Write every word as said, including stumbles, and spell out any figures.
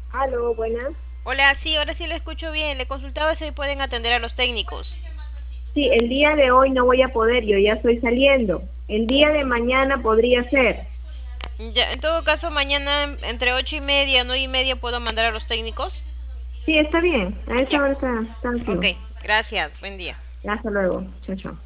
Aló, buenas. Hola, sí, ahora sí le escucho bien. Le consultaba si hoy pueden atender a los técnicos. Sí, el día de hoy no voy a poder, yo ya estoy saliendo. El día de mañana podría ser. Ya, en todo caso, mañana entre ocho y media, nueve y media puedo mandar a los técnicos. Sí, está bien. A esa Ya, hora está, está ok, activo. gracias, buen día. Hasta luego. Chao, chao.